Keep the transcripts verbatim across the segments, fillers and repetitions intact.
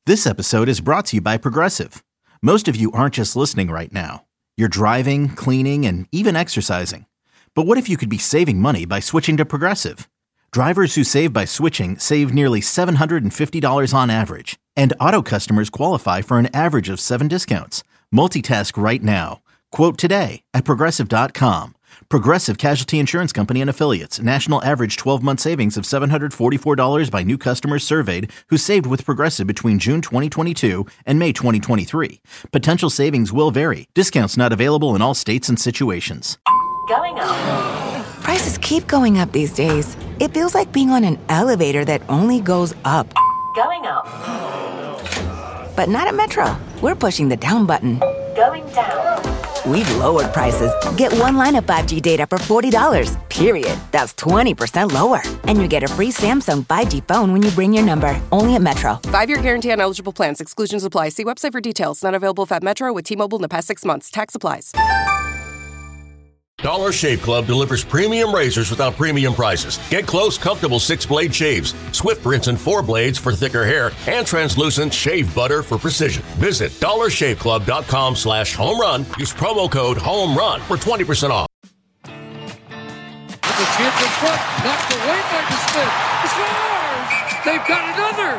This episode is brought to you by Progressive. Most of you aren't just listening right now. You're driving, cleaning, and even exercising. But what if you could be saving money by switching to Progressive? Drivers who save by switching save nearly seven hundred fifty dollars on average. And auto customers qualify for an average of seven discounts. Multitask right now. Quote today at Progressive dot com. Progressive Casualty Insurance Company and Affiliates. National average twelve-month savings of seven hundred forty-four dollars by new customers surveyed who saved with Progressive between June twenty twenty-two and May twenty twenty-three. Potential savings will vary. Discounts not available in all states and situations. Going up. Prices keep going up these days. It feels like being on an elevator that only goes up. Going up. But not at Metro. We're pushing the down button. Going down. We've lowered prices. Get one line of five G data for forty dollars, period. That's twenty percent lower. And you get a free Samsung five G phone when you bring your number. Only at Metro. Five-year guarantee on eligible plans. Exclusions apply. See website for details. Not available at Metro with T-Mobile in the past six months. Tax applies. Dollar Shave Club delivers premium razors without premium prices. Get close, comfortable six-blade shaves, swift rinse and four blades for thicker hair, and translucent shave butter for precision. Visit dollar shave club dot com slash home run. Use promo code home run for twenty percent off. With a chance in front, knocked away by DeSmith. Scores! They've got another!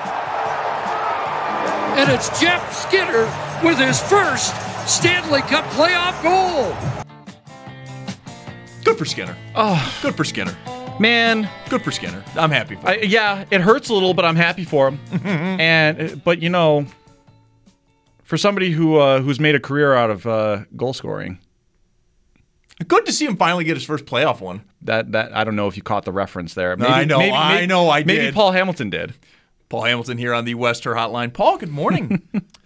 And it's Jeff Skinner with his first Stanley Cup playoff goal. Good for Skinner. Oh, good for Skinner. Man, good for Skinner. I'm happy for him. I, yeah, it hurts a little, but I'm happy for him. and but you know, for somebody who uh, who's made a career out of uh, goal scoring, good to see him finally get his first playoff one. That that I don't know if you caught the reference there. Maybe, I know, maybe, I maybe, know, I did. Maybe Paul Hamilton did. Paul Hamilton here on the Wester Hotline. Paul, good morning.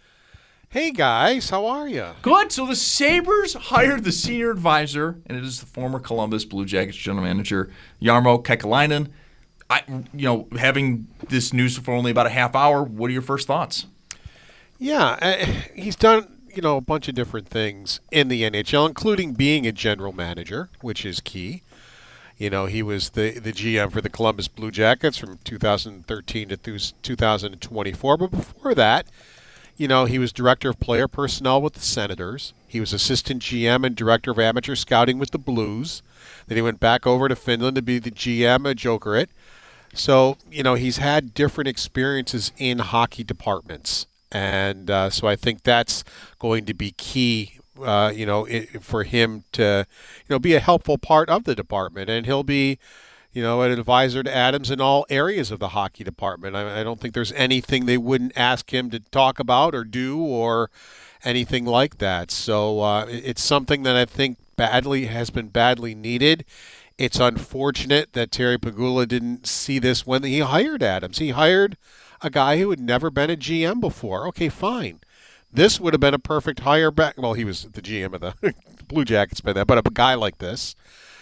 Hey, guys. How are you? Good. So the Sabres hired the senior advisor, and it is the former Columbus Blue Jackets general manager, Jarmo Kekalainen. I, you know, having this news for only about a half hour, what are your first thoughts? Yeah, uh, he's done, you know, a bunch of different things in the N H L, including being a general manager, which is key. You know, he was the, the G M for the Columbus Blue Jackets from two thousand thirteen to two thousand twenty-four. But before that, you know, he was director of player personnel with the Senators. He was assistant G M and director of amateur scouting with the Blues. Then he went back over to Finland to be the G M at Jokerit. So, you know, he's had different experiences in hockey departments. And uh, so I think that's going to be key, uh, you know, it, for him to, you know, be a helpful part of the department. And he'll be, you know, an advisor to Adams in all areas of the hockey department. I, I don't think there's anything they wouldn't ask him to talk about or do or anything like that. So uh, it's something that I think badly has been badly needed. It's unfortunate that Terry Pegula didn't see this when he hired Adams. He hired a guy who had never been a G M before. Okay, fine. This would have been a perfect hire back. Well, he was the G M of the Blue Jackets by then, but a guy like this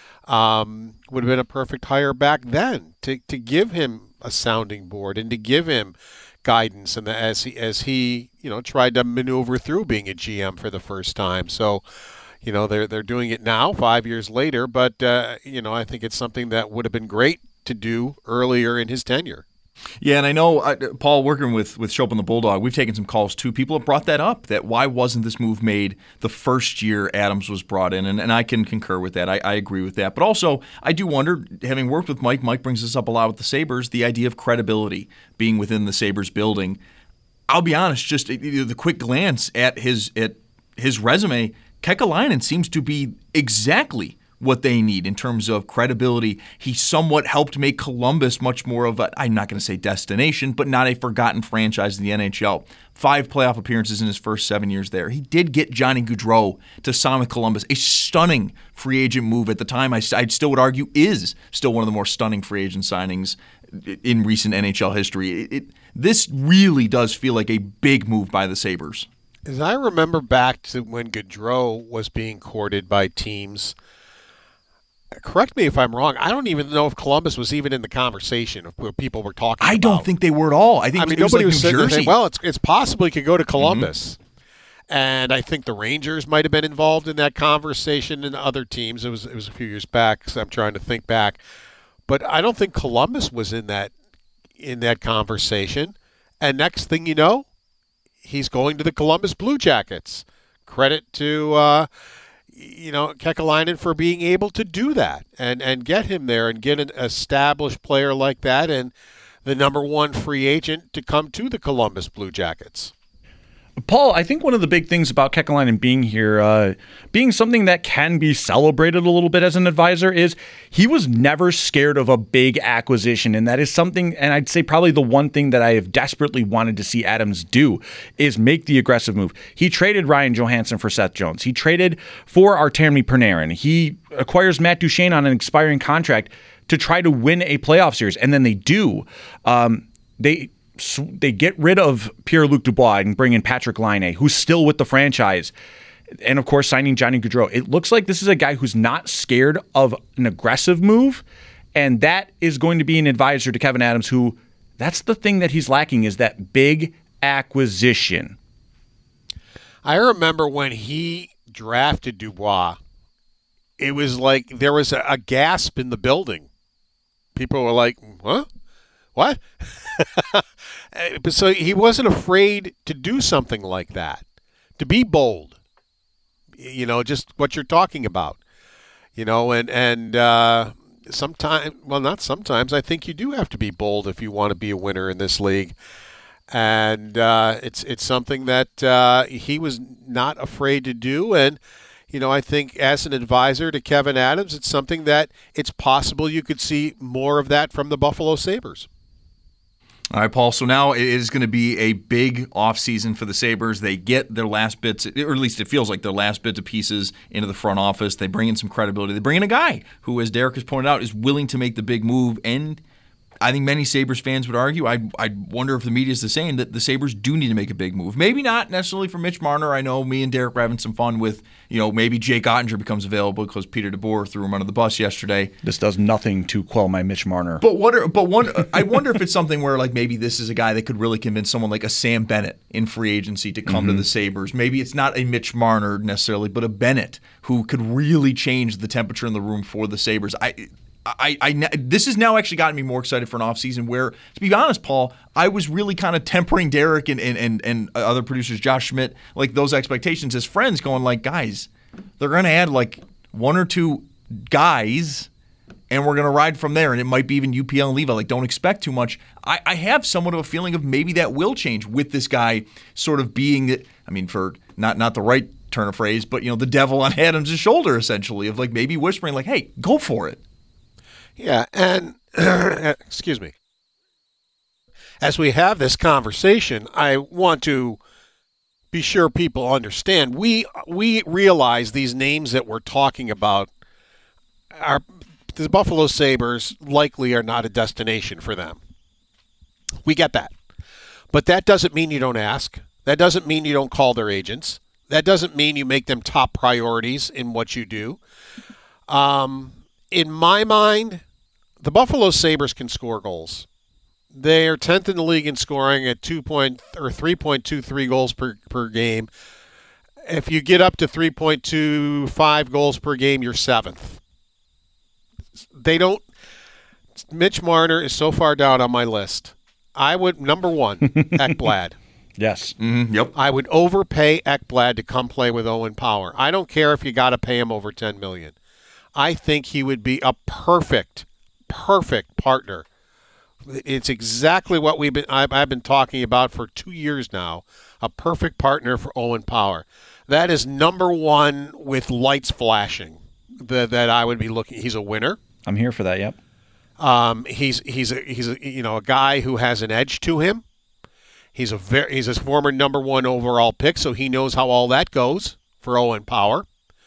Um, would have been a perfect hire back then to, to give him a sounding board and to give him guidance, and as he as he you know tried to maneuver through being a G M for the first time. So, you know they're they're doing it now, five years later. But uh, you know I think it's something that would have been great to do earlier in his tenure. Yeah, and I know, uh, Paul, working with, with Schopp and the Bulldog, we've taken some calls too. People have brought that up, that why wasn't this move made the first year Adams was brought in? And, and I can concur with that. I, I agree with that. But also, I do wonder, having worked with Mike, Mike brings this up a lot with the Sabres, the idea of credibility being within the Sabres building. I'll be honest, just the quick glance at his at his resume, Kekalainen seems to be exactly what they need in terms of credibility. He somewhat helped make Columbus much more of a, I'm not going to say destination, but not a forgotten franchise in the N H L. Five playoff appearances in his first seven years there. He did get Johnny Gaudreau to sign with Columbus, a stunning free agent move at the time. I, I still would argue is still one of the more stunning free agent signings in recent N H L history. It, it, this really does feel like a big move by the Sabres. As I remember back to when Gaudreau was being courted by teams, correct me if I'm wrong, I don't even know if Columbus was even in the conversation of where people were talking I about. don't think they were at all. I think I mean, it was nobody like was New sitting there Jersey. saying, well, it's, it's possible he could go to Columbus. Mm-hmm. And I think the Rangers might have been involved in that conversation and other teams. It was it was a few years back, so I'm trying to think back. But I don't think Columbus was in that in that conversation. And next thing you know, he's going to the Columbus Blue Jackets. Credit to, uh, you know, Kekalainen for being able to do that and, and get him there and get an established player like that and the number one free agent to come to the Columbus Blue Jackets. Paul, I think one of the big things about Kekalainen being here, uh, being something that can be celebrated a little bit as an advisor, is he was never scared of a big acquisition. And that is something, and I'd say probably the one thing that I have desperately wanted to see Adams do is make the aggressive move. He traded Ryan Johansson for Seth Jones. He traded for Artemi Panarin. He acquires Matt Duchene on an expiring contract to try to win a playoff series. And then they do. Um, they... They get rid of Pierre-Luc Dubois and bring in Patrick Laine, who's still with the franchise. And, of course, signing Johnny Gaudreau. It looks like this is a guy who's not scared of an aggressive move, and that is going to be an advisor to Kevyn Adams, who that's the thing that he's lacking is that big acquisition. I remember when he drafted Dubois, it was like there was a, a gasp in the building. People were like, huh? What? So he wasn't afraid to do something like that, to be bold. You know, just what you're talking about. You know, and and uh, sometimes, well, not sometimes. I think you do have to be bold if you want to be a winner in this league, and uh, it's it's something that uh, he was not afraid to do. And you know, I think as an advisor to Kevyn Adams, it's something that it's possible you could see more of that from the Buffalo Sabres. All right, Paul. So now it is going to be a big offseason for the Sabres. They get their last bits, or at least it feels like their last bits of pieces into the front office. They bring in some credibility. They bring in a guy who, as Derek has pointed out, is willing to make the big move. And I think many Sabres fans would argue, I I wonder if the media is the same, that the Sabres do need to make a big move. Maybe not necessarily for Mitch Marner. I know me and Derek were having some fun with, you know, maybe Jake Ottinger becomes available because Peter DeBoer threw him under the bus yesterday. This does nothing to quell my Mitch Marner. But what? Are, but one, I wonder if it's something where like maybe this is a guy that could really convince someone like a Sam Bennett in free agency to come mm-hmm. to the Sabres. Maybe it's not a Mitch Marner necessarily, but a Bennett who could really change the temperature in the room for the Sabres. I. I, I, this has now actually gotten me more excited for an offseason where, to be honest, Paul, I was really kind of tempering Derek and, and, and, and other producers, Josh Schmidt, like those expectations as friends, going like, guys, they're going to add like one or two guys and we're going to ride from there. And it might be even U P L and Levi. Like, don't expect too much. I, I have somewhat of a feeling of maybe that will change with this guy sort of being, I mean, for not, not the right turn of phrase, but, you know, the devil on Adams' shoulder, essentially, of like maybe whispering like, hey, go for it. Yeah, and excuse me. As we have this conversation, I want to be sure people understand. We we realize these names that we're talking about are the Buffalo Sabres likely are not a destination for them. We get that. But that doesn't mean you don't ask. That doesn't mean you don't call their agents. That doesn't mean you make them top priorities in what you do. Um, in my mind, the Buffalo Sabres can score goals. They are tenth in the league in scoring at two point or three point two three goals per, per game. If you get up to three point two five goals per game, you're seventh. They don't. Mitch Marner is so far down on my list. I would number one, Ekblad. Yes. Mm-hmm. Yep. I would overpay Ekblad to come play with Owen Power. I don't care if you got to pay him over ten million dollars. I think he would be a perfect. Perfect partner. It's exactly what we've been I've, I've been talking about for two years now. A perfect partner for Owen Power. That is number one with lights flashing. The, that I would be looking. He's a winner. I'm here for that. Yep. Um, he's he's a, he's a, you know a guy who has an edge to him. He's a very he's a former number one overall pick, so he knows how all that goes for Owen Power.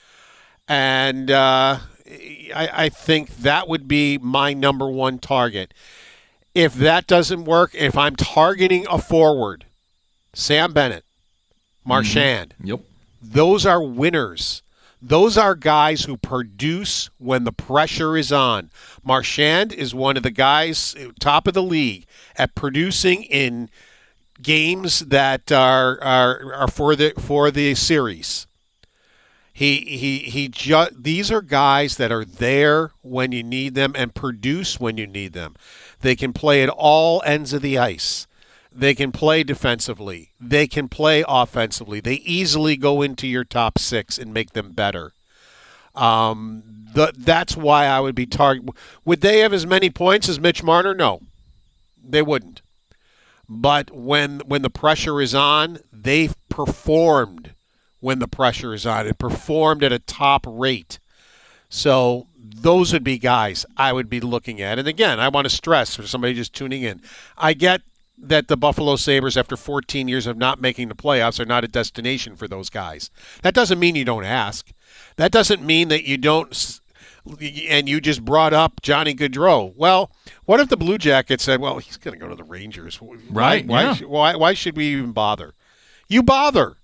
And. Uh, I, I think that would be my number one target. If that doesn't work, if I'm targeting a forward, Sam Bennett, Marchand, mm-hmm. Yep. Those are winners. Those are guys who produce when the pressure is on. Marchand is one of the guys top of the league at producing in games that are are, are for the for the series. He he he. Ju- these are guys that are there when you need them and produce when you need them. They can play at all ends of the ice. They can play defensively. They can play offensively. They easily go into your top six and make them better. Um, the, that's why I would be target. Would they have as many points as Mitch Marner? No, they wouldn't. But when when the pressure is on, they've performed when the pressure is on. It performed at a top rate. So those would be guys I would be looking at. And again, I want to stress for somebody just tuning in, I get that the Buffalo Sabres, after fourteen years of not making the playoffs, are not a destination for those guys. That doesn't mean you don't ask. That doesn't mean that you don't, and you just brought up Johnny Gaudreau. Well, what if the Blue Jackets said, well, he's going to go to the Rangers. Right, why, yeah. why, why, why should we even bother? You bother.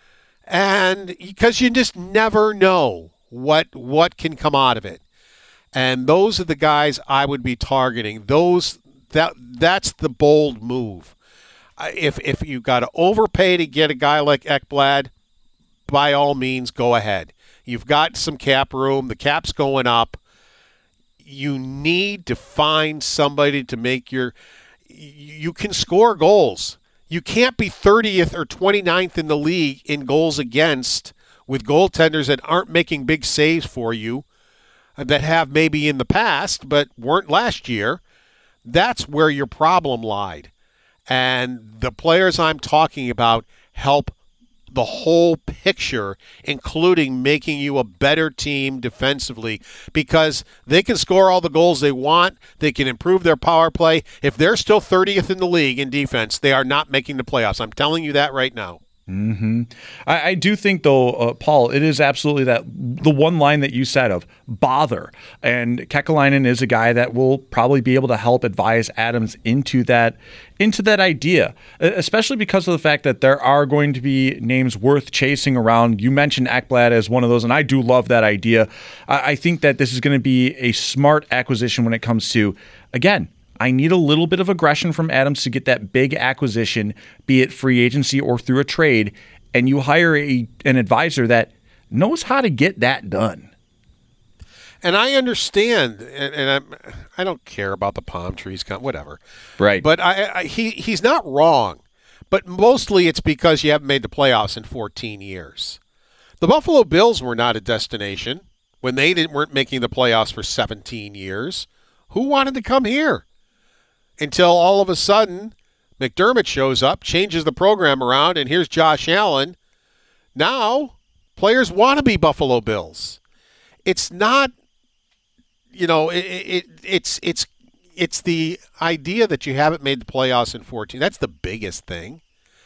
And because you just never know what what can come out of it. And those are the guys I would be targeting. Those that that's the bold move. If if you've got to overpay to get a guy like Ekblad, by all means, go ahead. You've got some cap room. The cap's going up. You need to find somebody to make your – you can score goals. You can't be thirtieth or twenty-ninth in the league in goals against with goaltenders that aren't making big saves for you, that have maybe in the past but weren't last year. That's where your problem lied. And the players I'm talking about help the whole picture, including making you a better team defensively, because they can score all the goals they want. They can improve their power play. If they're still thirtieth in the league in defense, they are not making the playoffs. I'm telling you that right now. Mm-hmm. I, I do think, though, uh, Paul, it is absolutely that the one line that you said of bother. And Kekalainen is a guy that will probably be able to help advise Adams into that into that idea, especially because of the fact that there are going to be names worth chasing around. You mentioned Ekblad as one of those, and I do love that idea. I, I think that this is going to be a smart acquisition when it comes to, again, I need a little bit of aggression from Adams to get that big acquisition, be it free agency or through a trade, and you hire a, an advisor that knows how to get that done. And I understand, and, and I'm, I don't care about the palm trees, whatever. Right. But I, I, he he's not wrong. But mostly it's because you haven't made the playoffs in fourteen years. The Buffalo Bills were not a destination when they didn't weren't making the playoffs for seventeen years. Who wanted to come here? Until all of a sudden, McDermott shows up, changes the program around, and here's Josh Allen. Now, players want to be Buffalo Bills. It's not, you know, it, it, it's it's it's the idea that you haven't made the playoffs in fourteen. That's the biggest thing.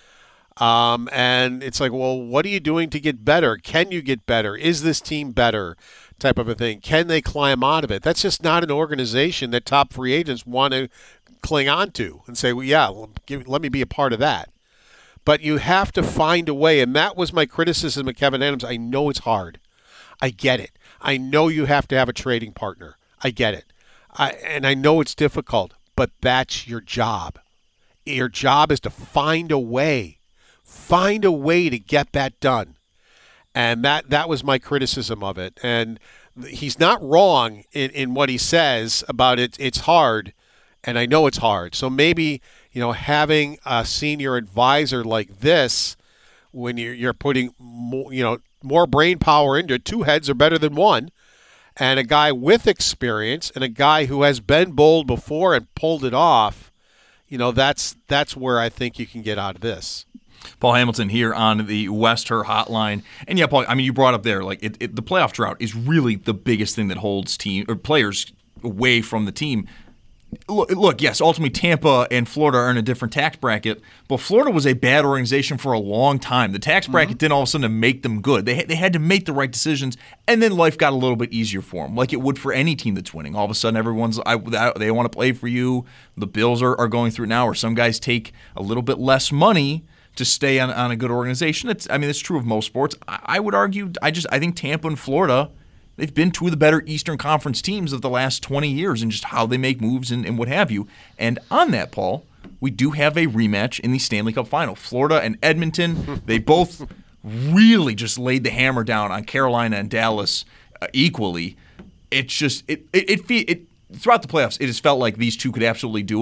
Um, and it's like, well, what are you doing to get better? Can you get better? Is this team better? Type of a thing. Can they climb out of it? That's just not an organization that top free agents want to cling on to and say, well, yeah, give, let me be a part of that. But you have to find a way, and that was my criticism of Kevyn Adams. I know it's hard. I get it. I know you have to have a trading partner. I get it. I, and I know it's difficult, but that's your job. Your job is to find a way. Find a way to get that done. And that, that was my criticism of it. And he's not wrong in, in what he says about it. It's hard, and I know it's hard. So maybe, you know, having a senior advisor like this, when you're, you're putting more, you know, more brain power into it, two heads are better than one, and a guy with experience and a guy who has been bold before and pulled it off, you know, that's that's where I think you can get out of this. Paul Hamilton here on the Wester Hotline. And yeah, Paul, I mean, you brought up there, like, it, it, the playoff drought is really the biggest thing that holds team or players away from the team. Look, look, yes, ultimately Tampa and Florida are in a different tax bracket, but Florida was a bad organization for a long time. The tax bracket mm-hmm. didn't all of a sudden make them good. They, they had to make the right decisions, and then life got a little bit easier for them, like it would for any team that's winning. All of a sudden, everyone's I, they want to play for you. The Bills are, are going through it now, or some guys take a little bit less money to stay on, on a good organization. It's, I mean, it's true of most sports. I, I would argue, I just I think Tampa and Florida, they've been two of the better Eastern Conference teams of the last twenty years in just how they make moves and, and what have you. And on that, Paul, we do have a rematch in the Stanley Cup Final. Florida and Edmonton, they both really just laid the hammer down on Carolina and Dallas uh, equally. It's just, it, it, it, it, it throughout the playoffs, it has felt like these two could absolutely do it.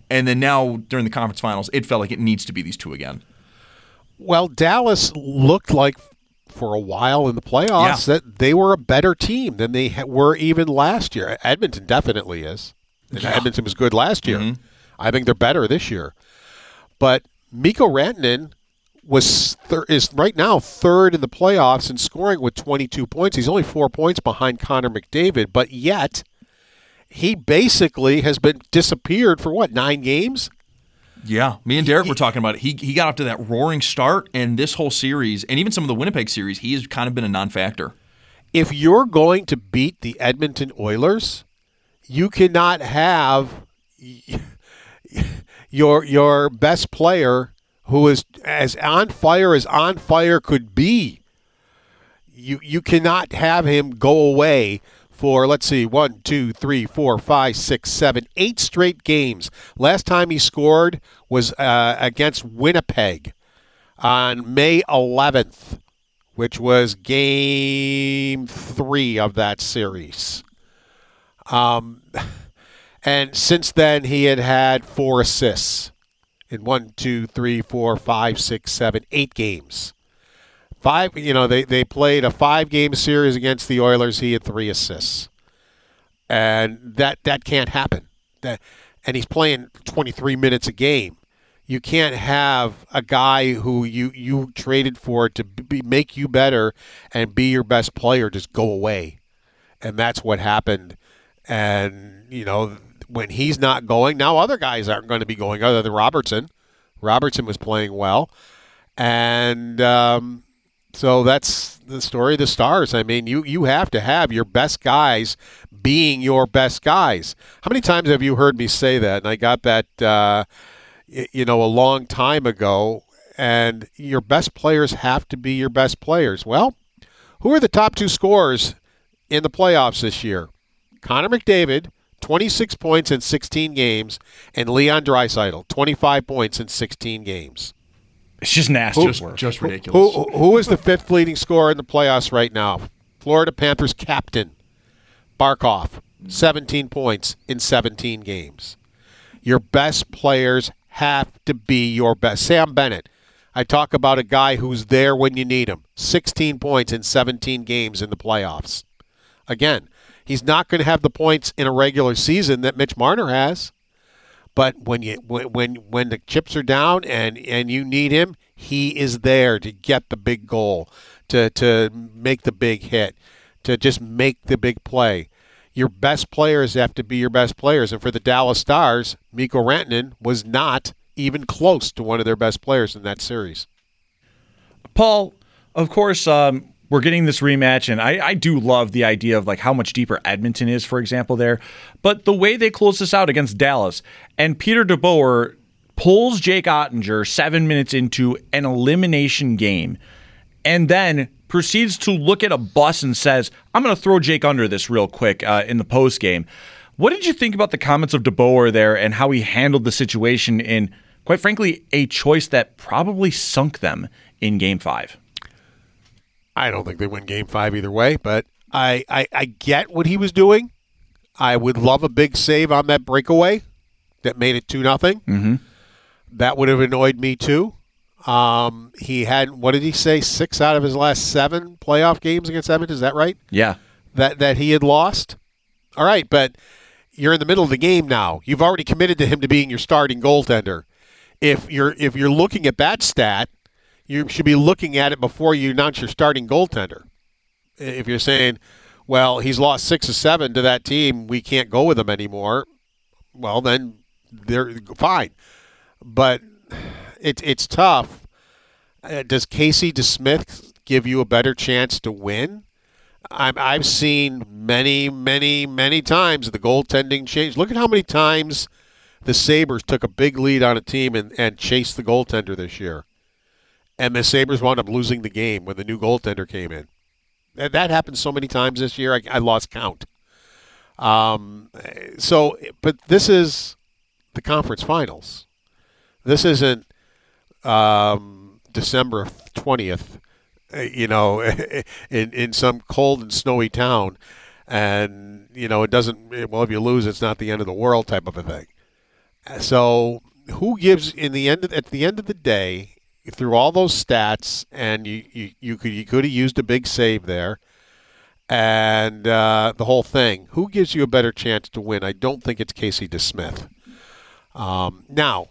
And then now during the conference finals, it felt like it needs to be these two again. Well, Dallas looked like for a while in the playoffs yeah. that they were a better team than they were even last year. Edmonton definitely is. And yeah. Edmonton was good last year. Mm-hmm. I think they're better this year. But Mikko Rantanen was thir- is right now third in the playoffs in scoring with twenty-two points. He's only four points behind Connor McDavid, but yet he basically has been disappeared for, what, nine games? Yeah, me and Derek he, were talking about it. He he got off to that roaring start, and this whole series, and even some of the Winnipeg series, he has kind of been a non-factor. If you're going to beat the Edmonton Oilers, you cannot have your your best player who is as on fire as on fire could be. You you cannot have him go away for, let's see, one, two, three, four, five, six, seven, eight straight games. Last time he scored was uh, against Winnipeg on May eleventh, which was game three of that series. Um, and since then, he had had four assists in one, two, three, four, five, six, seven, eight games. Five, you know, they, they played a five-game series against the Oilers. He had three assists, and that that can't happen. That, and he's playing twenty-three minutes a game. You can't have a guy who you, you traded for to be, make you better and be your best player just go away, and that's what happened. And you know, when he's not going, now other guys aren't going to be going other than Robertson. Robertson was playing well, and. Um, So that's the story of the Stars. I mean, you, you have to have your best guys being your best guys. How many times have you heard me say that? And I got that, uh, you know, a long time ago. And your best players have to be your best players. Well, who are the top two scorers in the playoffs this year? Connor McDavid, twenty-six points in sixteen games, and Leon Draisaitl, twenty-five points in sixteen games. It's just nasty. Who, just, just ridiculous. Who, who, who is the fifth leading scorer in the playoffs right now? Florida Panthers captain, Barkov, seventeen points in seventeen games. Your best players have to be your best. Sam Bennett, I talk about a guy who's there when you need him. sixteen points in seventeen games in the playoffs. Again, he's not going to have the points in a regular season that Mitch Marner has. But when you when when the chips are down and, and you need him, he is there to get the big goal, to to make the big hit, to just make the big play. Your best players have to be your best players. And for the Dallas Stars, Mikko Rantanen was not even close to one of their best players in that series. Paul, of course, um, we're getting this rematch, and I, I do love the idea of like how much deeper Edmonton is, for example, there. But the way they close this out against Dallas, and Peter DeBoer pulls Jake Ottinger seven minutes into an elimination game, and then proceeds to look at a bus and says, I'm going to throw Jake under this real quick uh, in the postgame. What did you think about the comments of DeBoer there and how he handled the situation in, quite frankly, a choice that probably sunk them in Game five? I don't think they win Game five either way, but I, I, I get what he was doing. I would love a big save on that breakaway that made it two nothing. Mm-hmm. That would have annoyed me too. Um, he had, what did he say, six out of his last seven playoff games against Edmonton? Is that right? Yeah. That that he had lost? All right, but you're in the middle of the game now. You've already committed to him to being your starting goaltender. If you're if you're looking at that stat, you should be looking at it before you announce your starting goaltender. If you're saying, well, he's lost six or seven to that team, we can't go with him anymore, well, then they're fine. But it, it's tough. Uh, does Casey DeSmith give you a better chance to win? I'm, I've seen many, many, many times the goaltending change. Look at how many times the Sabres took a big lead on a team and, and chased the goaltender this year. And the Sabres wound up losing the game when the new goaltender came in. And that happened so many times this year, I, I lost count. Um, so, but this is the conference finals. This isn't um, December twentieth, you know, in, in some cold and snowy town. And, you know, it doesn't, well, if you lose, it's not the end of the world type of a thing. So who gives in the end of, at the end of the day, through all those stats, and you you, you could you could have used a big save there, and uh, the whole thing. Who gives you a better chance to win? I don't think it's Casey DeSmith. Um, now,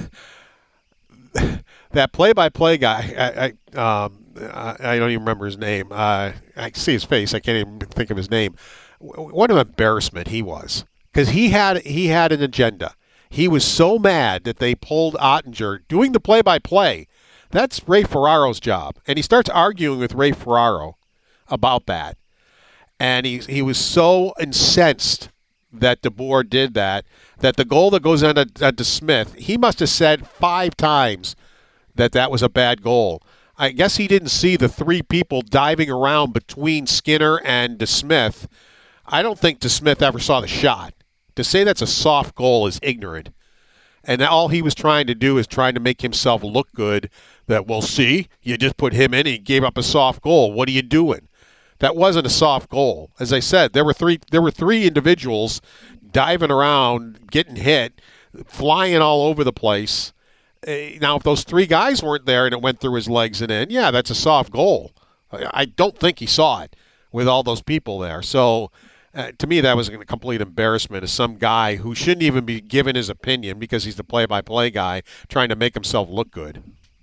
that play-by-play guy, I I, um, I don't even remember his name. Uh, I see his face. I can't even think of his name. What an embarrassment he was, because he had he had an agenda. He was so mad that they pulled Ottinger doing the play-by-play. That's Ray Ferraro's job. And he starts arguing with Ray Ferraro about that. And he, he was so incensed that DeBoer did that, that the goal that goes on to, to Smith, he must have said five times that that was a bad goal. I guess he didn't see the three people diving around between Skinner and DeSmith. I don't think DeSmith ever saw the shot. To say that's a soft goal is ignorant. And all he was trying to do is trying to make himself look good. That, well, see, you just put him in and he gave up a soft goal. What are you doing? That wasn't a soft goal. As I said, there were three there were three individuals diving around, getting hit, flying all over the place. Now, if those three guys weren't there and it went through his legs and in, yeah, that's a soft goal. I don't think he saw it with all those people there. So, Uh, to me, that was a complete embarrassment of some guy who shouldn't even be given his opinion because he's the play-by-play guy trying to make himself look good.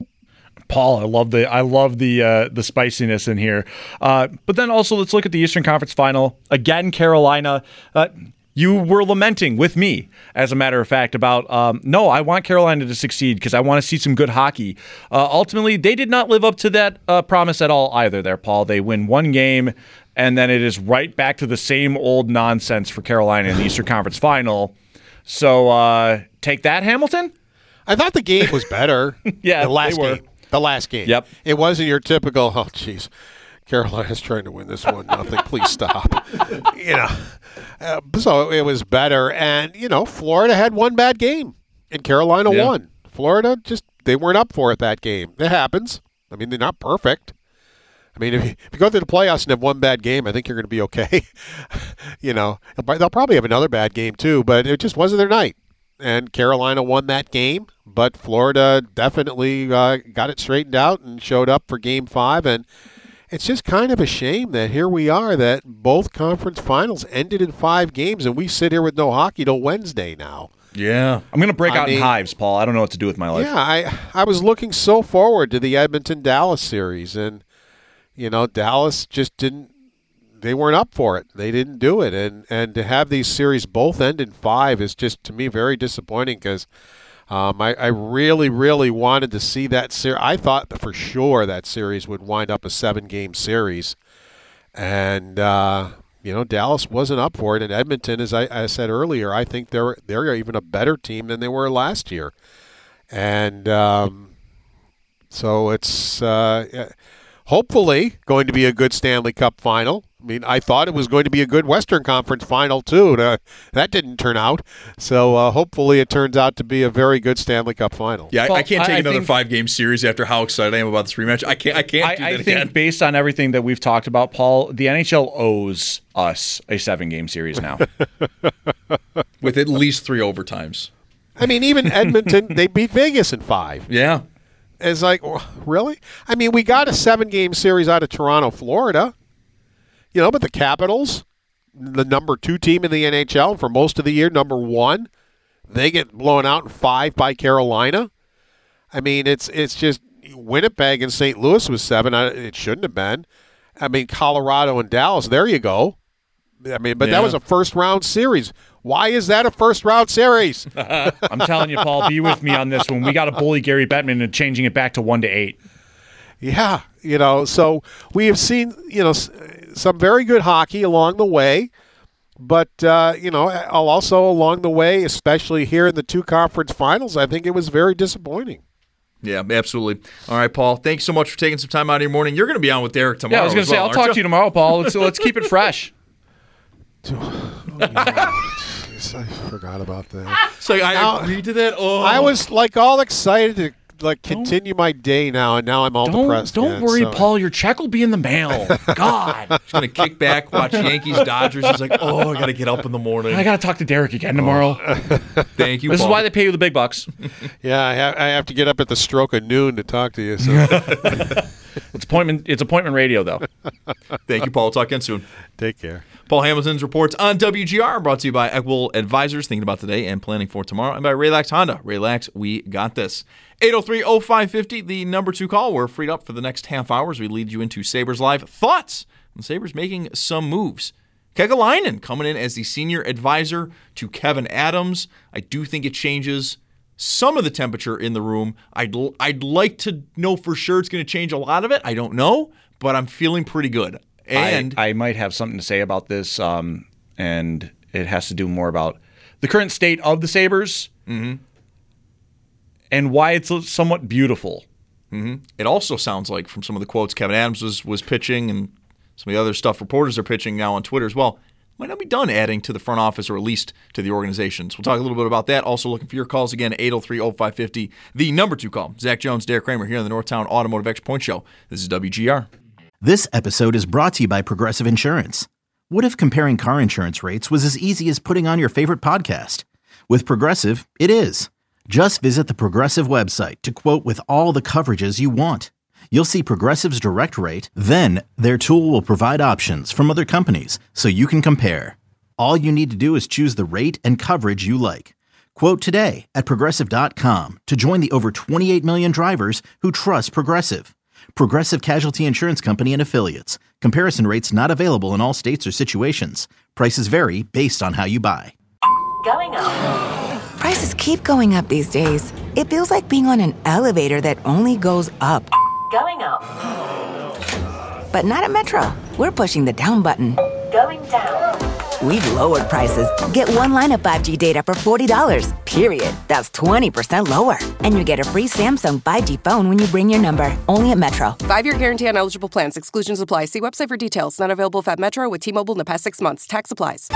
Paul, I love the I love the uh, the spiciness in here. Uh, but then also, let's look at the Eastern Conference Final again. Carolina. Uh, You were lamenting with me, as a matter of fact, about, um, no, I want Carolina to succeed because I want to see some good hockey. Uh, ultimately, they did not live up to that uh, promise at all either there, Paul. They win one game, and then it is right back to the same old nonsense for Carolina in the Eastern Conference Final. So uh, take that, Hamilton? I thought the game was better. yeah, the last they were. game. The last game. Yep. It wasn't your typical, oh, jeez, Carolina's trying to win this one nothing. Please stop. You know, uh, so it was better. And, you know, Florida had one bad game, and Carolina yeah. won. Florida just, they weren't up for it that game. It happens. I mean, they're not perfect. I mean, if you, if you go through the playoffs and have one bad game, I think you're going to be okay. You know, they'll probably have another bad game too, but it just wasn't their night. And Carolina won that game, but Florida definitely uh, got it straightened out and showed up for game five. And it's just kind of a shame that here we are, that both conference finals ended in five games, and we sit here with no hockey till Wednesday now. Yeah. I'm going to break I out mean, in hives, Paul. I don't know what to do with my life. Yeah, I, I was looking so forward to the Edmonton-Dallas series, and, you know, Dallas just didn't, they weren't up for it. They didn't do it. And, and to have these series both end in five is just, to me, very disappointing because um, I, I really, really wanted to see that series. I thought that for sure that series would wind up a seven-game series. And, uh, you know, Dallas wasn't up for it. And Edmonton, as I, I said earlier, I think they're, they're even a better team than they were last year. And um, so it's uh, hopefully going to be a good Stanley Cup final. I mean, I thought it was going to be a good Western Conference final, too. Uh, that didn't turn out. So uh, hopefully it turns out to be a very good Stanley Cup final. Yeah, Well, I can't take I- I another think- five-game series after how excited I am about this rematch. I can't I can't I, do I that think again. based on everything that we've talked about, Paul, the N H L owes us a seven-game series now. With at least three overtimes. I mean, even Edmonton, they beat Vegas in five. Yeah. It's like, really? I mean, we got a seven-game series out of Toronto, Florida. You know, but the Capitals, the number two team in the N H L, and for most of the year, number one, they get blown out in five by Carolina. I mean, it's it's just Winnipeg and Saint Louis was seven. It shouldn't have been. I mean, Colorado and Dallas, there you go. I mean, but Yeah. that was a first-round series. Why is that a first-round series? I'm telling you, Paul, be with me on this one. We got to bully Gary Bettman and changing it back to one to eight. Yeah, you know, so we have seen, you know, s- some very good hockey along the way, but, uh, you know, also along the way, especially here in the two conference finals, I think it was very disappointing. Yeah, absolutely. All right, Paul, thanks so much for taking some time out of your morning. You're going to be on with Derek tomorrow. Yeah, I was going as to say, well, I'll aren't talk to you tomorrow, Paul. Let's, let's keep it fresh. Jeez, I forgot about that. So I Now- agreed to that. Oh, I was like all excited to, like continue my day now, and now I'm all Don't, depressed. don't again, worry, so. Paul. Your check will be in the mail. God. He's going to kick back, watch Yankees, Dodgers. He's like, oh, I got to get up in the morning. I got to talk to Derek again tomorrow. Thank you, This Paul. is why they pay you the big bucks. Yeah, I have, I have to get up at the stroke of noon to talk to you. So It's appointment. It's appointment radio, though. Thank you, Paul. Talk again soon. take care. Paul Hamilton's reports on W G R brought to you by Equitable Advisors, thinking about today and planning for tomorrow, and by Relax Honda. Relax, we got this. eight oh three oh five fifty, the number two call. We're freed up for the next half hour as we lead you into Sabres Live. Thoughts on Sabres making some moves. Kekalainen coming in as the senior advisor to Kevyn Adams. I do think it changes some of the temperature in the room. I'd I'd like to know for sure it's going to change a lot of it. I don't know, but I'm feeling pretty good. And I, I might have something to say about this, um, and it has to do more about the current state of the Sabres mm-hmm. and why it's somewhat beautiful. Mm-hmm. It also sounds like, from some of the quotes Kevyn Adams was, was pitching and some of the other stuff reporters are pitching now on Twitter as well, might not be done adding to the front office or at least to the organizations. We'll talk a little bit about that. Also looking for your calls again, eight oh three oh five fifty, the number two call. Zach Jones, Derek Kramer here on the Northtown Automotive Extra Point Show. This is W G R. This episode is brought to you by Progressive Insurance. What if comparing car insurance rates was as easy as putting on your favorite podcast? With Progressive, it is. Just visit the Progressive website to quote with all the coverages you want. You'll see Progressive's direct rate, then their tool will provide options from other companies so you can compare. All you need to do is choose the rate and coverage you like. Quote today at Progressive dot com to join the over twenty-eight million drivers who trust Progressive. Progressive Casualty Insurance Company and Affiliates. Comparison rates not available in all states or situations. Prices vary based on how you buy. Going up. Prices keep going up these days. It feels like being on an elevator that only goes up. Going up. But not at Metro. We're pushing the down button. Going down. We've lowered prices. Get one line of five G data for forty dollars, period. That's twenty percent lower. And you get a free Samsung five G phone when you bring your number. Only at Metro. Five-year guarantee on eligible plans. Exclusions apply. See website for details. Not available at Metro with T-Mobile in the past six months. Tax applies.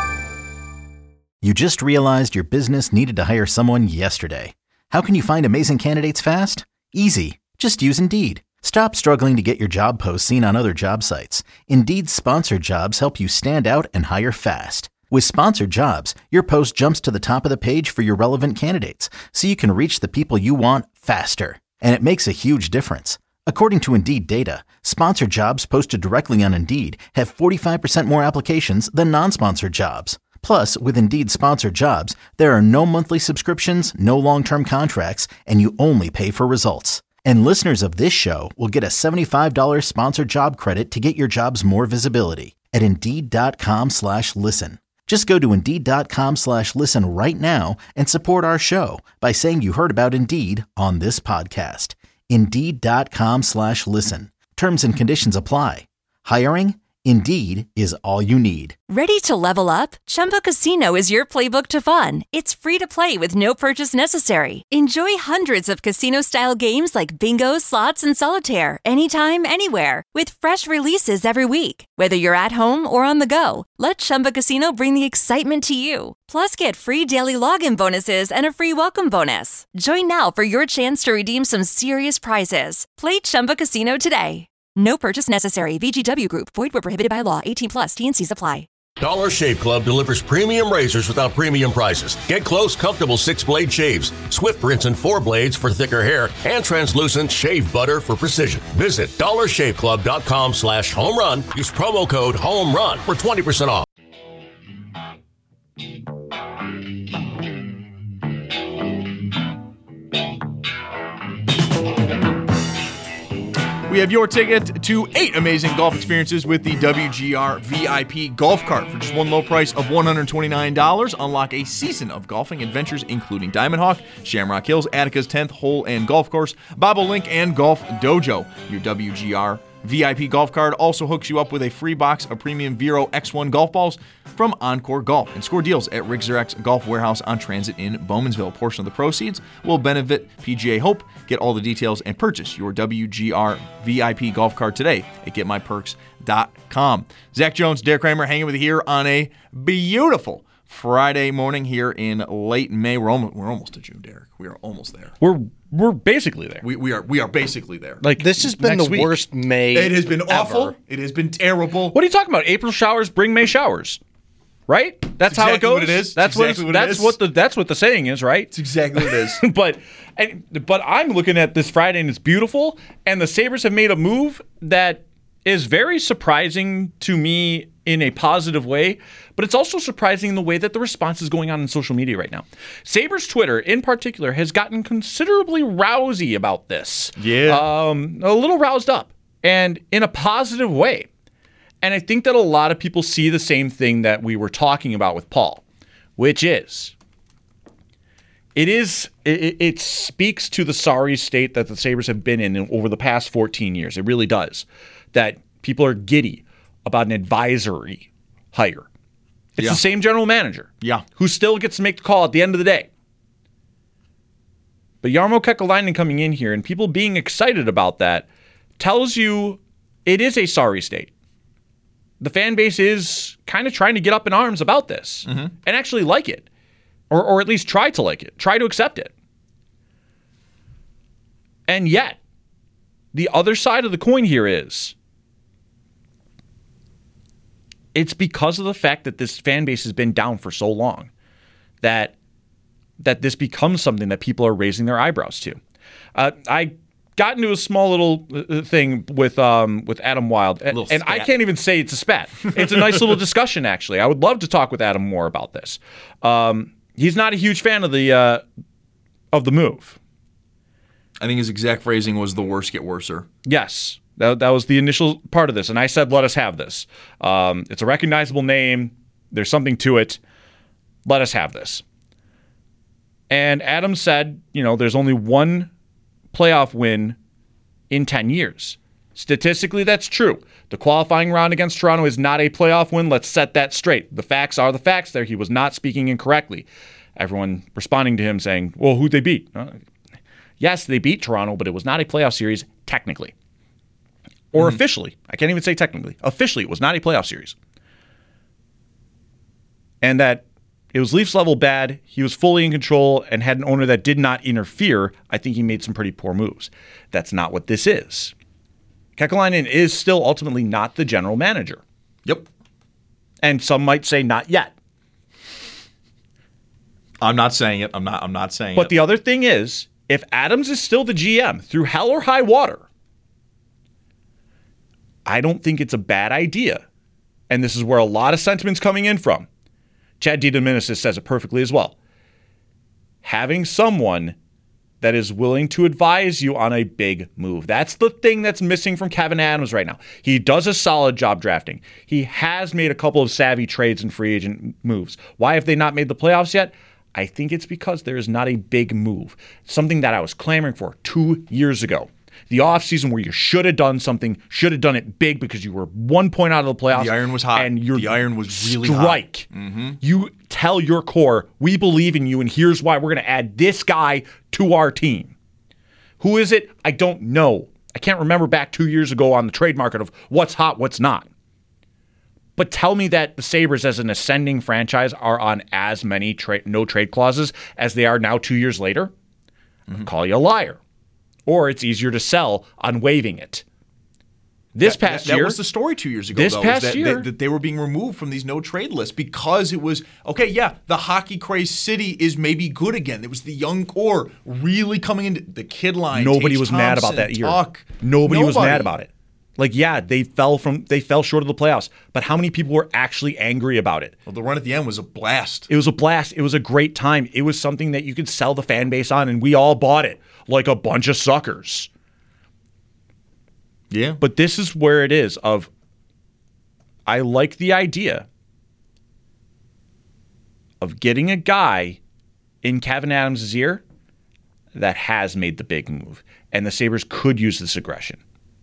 You just realized your business needed to hire someone yesterday. How can you find amazing candidates fast? Easy. Just use Indeed. Stop struggling to get your job posts seen on other job sites. Indeed's sponsored jobs help you stand out and hire fast. With sponsored jobs, your post jumps to the top of the page for your relevant candidates, so you can reach the people you want faster. And it makes a huge difference. According to Indeed data, sponsored jobs posted directly on Indeed have forty-five percent more applications than non-sponsored jobs. Plus, with Indeed sponsored jobs, there are no monthly subscriptions, no long-term contracts, and you only pay for results. And listeners of this show will get a seventy-five dollars sponsored job credit to get your jobs more visibility at Indeed.com slash listen. Just go to Indeed.com slash listen right now and support our show by saying you heard about Indeed on this podcast. Indeed.com slash listen. Terms and conditions apply. Hiring? Indeed is all you need. Ready to level up? Chumba Casino is your playbook to fun. It's free to play with no purchase necessary. Enjoy hundreds of casino-style games like bingo, slots, and solitaire anytime, anywhere with fresh releases every week. Whether you're at home or on the go, let Chumba Casino bring the excitement to you. Plus, get free daily login bonuses and a free welcome bonus. Join now for your chance to redeem some serious prizes. Play Chumba Casino today. No purchase necessary. V G W Group. Void where prohibited by law. eighteen plus. T and C's apply. Dollar Shave Club delivers premium razors without premium prices. Get close, comfortable six-blade shaves, Swift rinse and four blades for thicker hair, and translucent shave butter for precision. Visit dollar shave club dot com slash home run. Use promo code HOMERUN for twenty percent off. We have your ticket to eight amazing golf experiences with the W G R V I P Golf Cart. For just one low price of one hundred twenty-nine dollars, unlock a season of golfing adventures including Diamond Hawk, Shamrock Hills, Attica's tenth Hole and Golf Course, Bobolink, and Golf Dojo. Your W G R V I P Golf Card also hooks you up with a free box of premium Vero X one golf balls from Encore Golf, and score deals at Rick Xerex Golf Warehouse on Transit in Bowmansville. A portion of the proceeds will benefit P G A Hope. Get all the details and purchase your W G R V I P Golf Card today at get my perks dot com. Zach Jones, Derek Kramer hanging with you here on a beautiful Friday morning here in late May. We're almost, we're almost to June, Derek. We are almost there. We're we're basically there. We, we are we are basically there. Like This has been next the week. worst May It has been awful. ever. It has been terrible. What are you talking about? April showers bring May showers, right? That's how it exactly goes. what it is. That's It's what. exactly it's- what it that's is. what the that's what the saying is, right? It's exactly what it is. but and, but I'm looking at this Friday and it's beautiful, and the Sabres have made a move that is very surprising to me in a positive way, but it's also surprising in the way that the response is going on in social media right now. Sabres Twitter, in particular, has gotten considerably rousy about this. Yeah. Um, a little roused up, and in a positive way. And I think that a lot of people see the same thing that we were talking about with Paul, which is, it is it, it speaks to the sorry state that the Sabres have been in over the past fourteen years. It really does. That people are giddy about an advisory hire. It's Yeah. the same general manager. Yeah. Who still gets to make the call at the end of the day. But Jarmo Kekalainen coming in here and people being excited about that tells you it is a sorry state. The fan base is kind of trying to get up in arms about this Mm-hmm. and actually like it, or, or at least try to like it, try to accept it. And yet, the other side of the coin here is it's because of the fact that this fan base has been down for so long that that this becomes something that people are raising their eyebrows to. Uh, I got into a small little uh, thing with um, with Adam Wild, and, and I can't even say it's a spat. It's a nice little discussion, actually. I would love to talk with Adam more about this. Um, he's not a huge fan of the uh, of the move. I think his exact phrasing was "the worse get worser." Yes, that, that was the initial part of this, and I said, "Let us have this." Um, it's a recognizable name. There's something to it. Let us have this. And Adam said, "You know, there's only one playoff win in ten years. Statistically, that's true. The qualifying round against Toronto is not a playoff win. Let's set that straight. The facts are the facts there. He was not speaking incorrectly." Everyone responding to him saying, "Well, who'd they beat?" Uh, yes, they beat Toronto, but it was not a playoff series technically. Or mm-hmm. officially. I can't even say technically. Officially, it was not a playoff series. And that it was Leafs level bad. He was fully in control and had an owner that did not interfere. I think he made some pretty poor moves. That's not what this is. Kekalainen is still ultimately not the general manager. Yep. And some might say not yet. I'm not saying it. I'm not I'm not saying but it. But the other thing is, if Adams is still the G M through hell or high water, I don't think it's a bad idea. And this is where a lot of sentiment's coming in from. Chad DiDomenicis says it perfectly as well. Having someone that is willing to advise you on a big move. That's the thing that's missing from Kevyn Adams right now. He does a solid job drafting. He has made a couple of savvy trades and free agent moves. Why have they not made the playoffs yet? I think it's because there is not a big move. Something that I was clamoring for two years ago. The offseason where you should have done something, should have done it big because you were one point out of the playoffs. The iron was hot. And you're the iron was really strike. hot. Mm-hmm. You tell your core, we believe in you, and here's why we're going to add this guy to our team. Who is it? I don't know. I can't remember back two years ago on the trade market of what's hot, what's not. But tell me that the Sabres as an ascending franchise are on as many tra- no trade clauses as they are now two years later. Mm-hmm. I'll call you a liar. Or it's easier to sell on waiving it. This that, past that, year. That was the story two years ago, this though. past that, year. That, that they were being removed from these no-trade lists because it was, okay, yeah, the hockey-crazed city is maybe good again. It was the young core really coming into the kid line. Nobody Tage was Thompson, mad about that year. Tuck. Nobody, Nobody was mad about it. Like, yeah, they fell from they fell short of the playoffs, but how many people were actually angry about it? Well, the run at the end was a blast. It was a blast. It was a great time. It was something that you could sell the fan base on, and we all bought it like a bunch of suckers. Yeah. But this is where it is of, I like the idea of getting a guy in Kevyn Adams' ear that has made the big move, and the Sabres could use this aggression.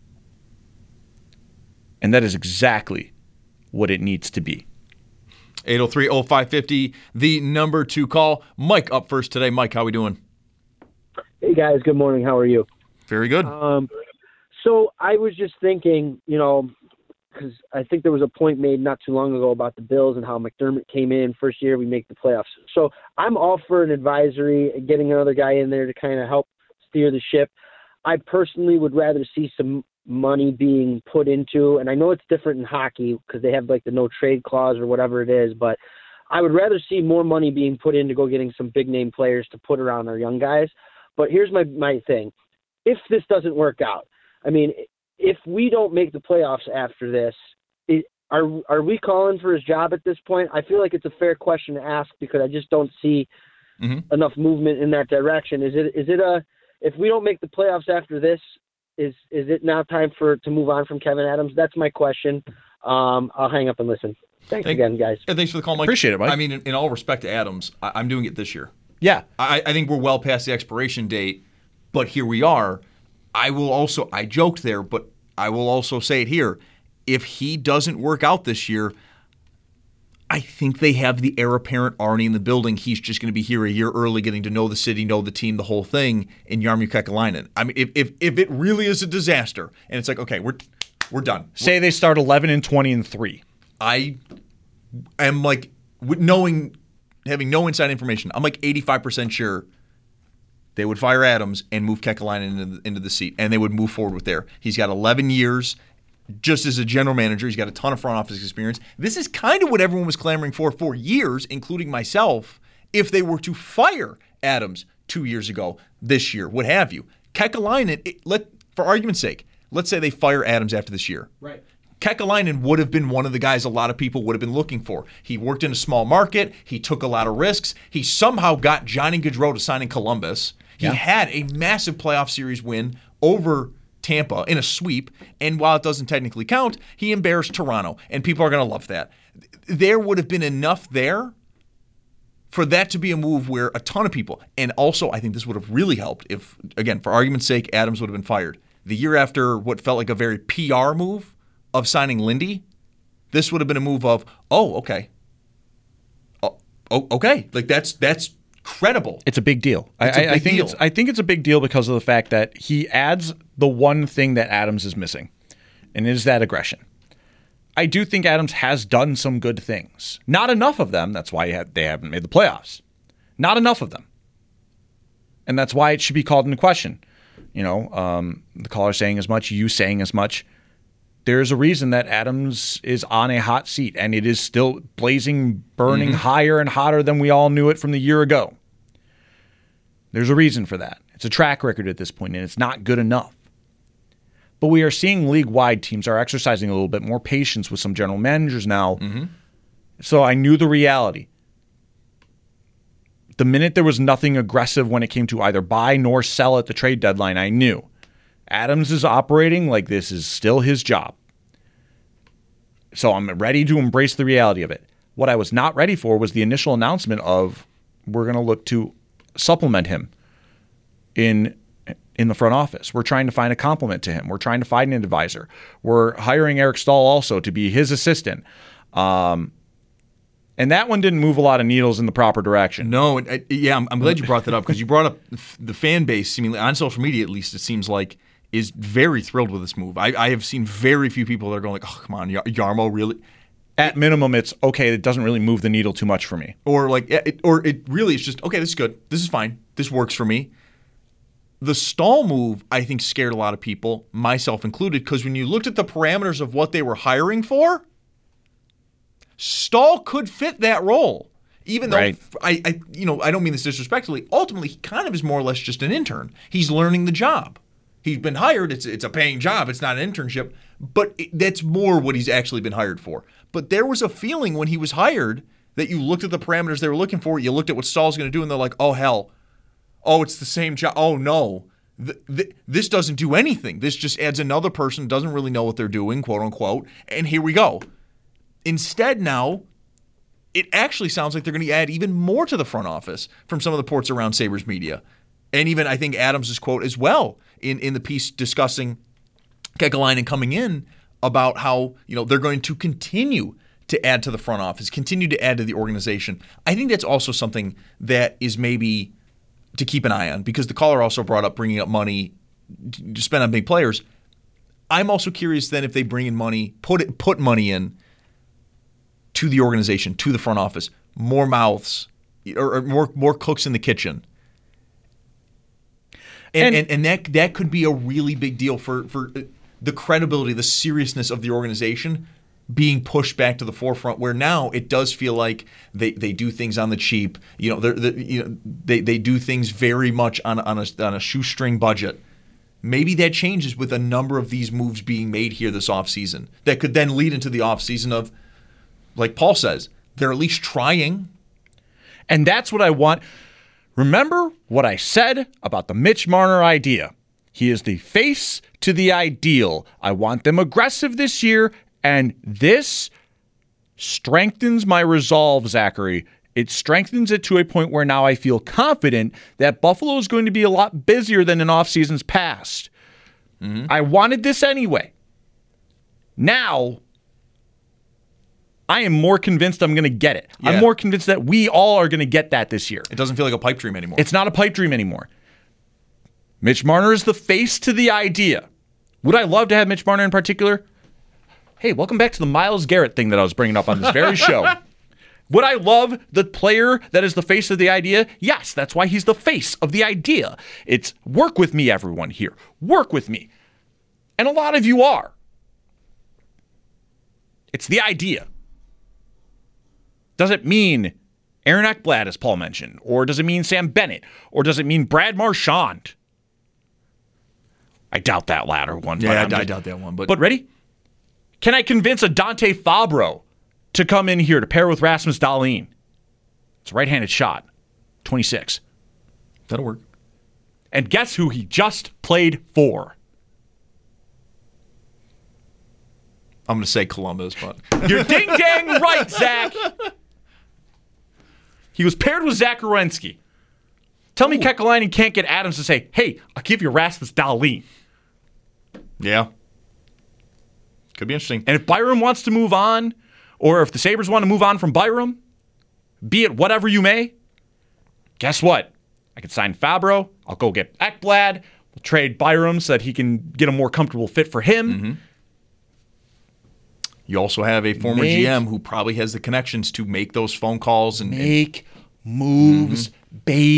And that is exactly what it needs to be. eight oh three oh five five oh, the number to call. Mike up first today. Mike, how we doing? Hey, guys. Good morning. How are you? Very good. Um, so I was just thinking, you know, because I think there was a point made not too long ago about the Bills and how McDermott came in first year we make the playoffs. So I'm all for an advisory, getting another guy in there to kind of help steer the ship. I personally would rather see some money being put into, and I know it's different in hockey because they have like the no trade clause or whatever it is, but I would rather see more money being put into go getting some big name players to put around our young guys. But here's my, my thing. If this doesn't work out, I mean, if we don't make the playoffs after this, it, are are we calling for his job at this point? I feel like it's a fair question to ask because I just don't see mm-hmm. enough movement in that direction. Is it is it a if we don't make the playoffs after this, is is it now time for to move on from Kevyn Adams? That's my question. Um, I'll hang up and listen. Thanks Thank, again, guys. Yeah, thanks for the call, Mike. Appreciate it, Mike. I mean, in, in all respect to Adams, I, I'm doing it this year. Yeah. I, I think we're well past the expiration date, but here we are. I will also, I joked there, but I will also say it here. If he doesn't work out this year, I think they have the heir apparent already in the building. He's just going to be here a year early, getting to know the city, know the team, the whole thing, in Jarmo Kekalainen. I mean, if, if if it really is a disaster, and it's like, okay, we're we're done. Say we're, they start eleven and twenty and three. I am like, knowing, having no inside information, I'm like eighty-five percent sure they would fire Adams and move Kekalainen into the, into the seat, and they would move forward with there. He's got eleven years just as a general manager. He's got a ton of front office experience. This is kind of what everyone was clamoring for for years, including myself, if they were to fire Adams two years ago, this year, what have you. Kekalainen, it, let, for argument's sake, let's say they fire Adams after this year. Right. Kekalainen would have been one of the guys a lot of people would have been looking for. He worked in a small market. He took a lot of risks. He somehow got Johnny Gaudreau to sign in Columbus. He yeah. had a massive playoff series win over Tampa in a sweep, and while it doesn't technically count, he embarrassed Toronto, and people are going to love that. There would have been enough there for that to be a move where a ton of people, and also I think this would have really helped if, again, for argument's sake, Adams would have been fired. The year after what felt like a very P R move of signing Lindy, this would have been a move of, oh, okay. Oh, oh okay. Like that's that's credible. It's a big deal. It's I, a big I think deal. It's I think it's a big deal because of the fact that he adds the one thing that Adams is missing, and it is that aggression. I do think Adams has done some good things. Not enough of them. That's why had, they haven't made the playoffs. Not enough of them. And that's why it should be called into question. You know, um, the caller saying as much, you saying as much. There's a reason that Adams is on a hot seat, and it is still blazing, burning mm-hmm. higher and hotter than we all knew it from the year ago. There's a reason for that. It's a track record at this point, and it's not good enough. But we are seeing league-wide teams are exercising a little bit more patience with some general managers now. Mm-hmm. So I knew the reality. The minute there was nothing aggressive when it came to either buy nor sell at the trade deadline, I knew Adams is operating like this is still his job. So I'm ready to embrace the reality of it. What I was not ready for was the initial announcement of we're going to look to supplement him in in the front office. We're trying to find a complement to him. We're trying to find an advisor. We're hiring Eric Stahl also to be his assistant. Um, and that one didn't move a lot of needles in the proper direction. No, I, yeah, I'm, I'm glad you brought that up because you brought up the fan base, seemingly on social media at least, it seems like, is very thrilled with this move. I, I have seen very few people that are going like, oh, come on, Jarmo, really? At minimum, it's, okay, it doesn't really move the needle too much for me. Or like, it, or it really is just, okay, this is good. This is fine. This works for me. The Stahl move, I think, scared a lot of people, myself included, because when you looked at the parameters of what they were hiring for, Stahl could fit that role. Even though, right. I, I, you know, I don't mean this disrespectfully, ultimately, he kind of is more or less just an intern. He's learning the job. He's been hired. It's it's a paying job. It's not an internship. But it, that's more what he's actually been hired for. But there was a feeling when he was hired that you looked at the parameters they were looking for, you looked at what Stahl's going to do, and they're like, oh, hell. Oh, it's the same job. Oh, no. Th- th- this doesn't do anything. This just adds another person who doesn't really know what they're doing, quote unquote. And here we go. Instead now, it actually sounds like they're going to add even more to the front office from some of the reports around Sabres media. And even, I think, Adams' quote as well in, in the piece discussing Kekalainen coming in about how, you know, they're going to continue to add to the front office, continue to add to the organization. I think that's also something that is maybe to keep an eye on, because the caller also brought up bringing up money to spend on big players. I'm also curious then if they bring in money, put it, put money in to the organization, to the front office, more mouths or, or more more cooks in the kitchen. And, And- and and that that could be a really big deal for, for the credibility, the seriousness of the organization being pushed back to the forefront, where now it does feel like they, they do things on the cheap. You know, they're, they're, you know they, they do things very much on, on, a, on a shoestring budget. Maybe that changes with a number of these moves being made here this offseason. That could then lead into the offseason of, like Paul says, they're at least trying. And that's what I want. Remember what I said about the Mitch Marner idea. He is the face to the ideal. I want them aggressive this year, and this strengthens my resolve, Zachary. It strengthens it to a point where now I feel confident that Buffalo is going to be a lot busier than in off seasons past. Mm-hmm. I wanted this anyway. Now, I am more convinced I'm going to get it. Yeah. I'm more convinced that we all are going to get that this year. It doesn't feel like a pipe dream anymore. It's not a pipe dream anymore. Mitch Marner is the face to the idea. Would I love to have Mitch Marner in particular? Hey, welcome back to the Myles Garrett thing that I was bringing up on this very show. Would I love the player that is the face of the idea? Yes, that's why he's the face of the idea. It's work with me, everyone here. Work with me. And a lot of you are. It's the idea. Does it mean Aaron Ekblad, as Paul mentioned? Or does it mean Sam Bennett? Or does it mean Brad Marchand? I doubt that latter one. Yeah, I, just, I doubt that one. But, but ready? Can I convince a Dante Fabro to come in here to pair with Rasmus Dahlin? It's a right-handed shot. twenty-six. That'll work. And guess who he just played for? I'm going to say Columbus, but... You're ding-dang right, Zach. He was paired with Zach Werenski. Tell me Kekalainen can't get Adams to say, hey, I'll give you Rasmus Dahlin. Yeah. Could be interesting. And if Byram wants to move on, or if the Sabres want to move on from Byram, be it whatever you may, guess what? I can sign Fabro. I'll go get Ekblad. We'll trade Byram so that he can get a more comfortable fit for him. Mm-hmm. You also have a former Make, G M who probably has the connections to make those phone calls. and Make and, moves, mm-hmm.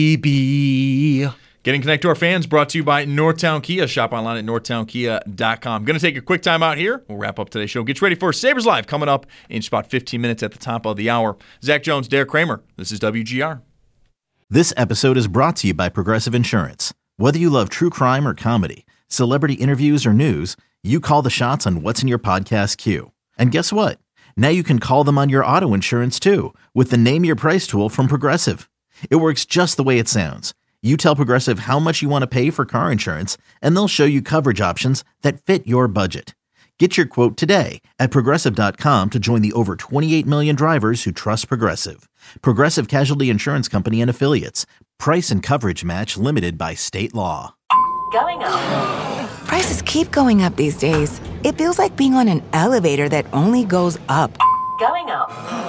baby. Getting connected to our fans brought to you by Northtown Kia. Shop online at northtown kia dot com. Going to take a quick time out here. We'll wrap up today's show. Get you ready for Sabres Live coming up in just about fifteen minutes at the top of the hour. Zach Jones, Derek Kramer. This is W G R. This episode is brought to you by Progressive Insurance. Whether you love true crime or comedy, celebrity interviews or news, you call the shots on what's in your podcast queue. And guess what? Now you can call them on your auto insurance too with the Name Your Price tool from Progressive. It works just the way it sounds. You tell Progressive how much you want to pay for car insurance, and they'll show you coverage options that fit your budget. Get your quote today at Progressive dot com to join the over twenty-eight million drivers who trust Progressive. Progressive Casualty Insurance Company and Affiliates. Price and coverage match limited by state law. Going up. Prices keep going up these days. It feels like being on an elevator that only goes up. Going up.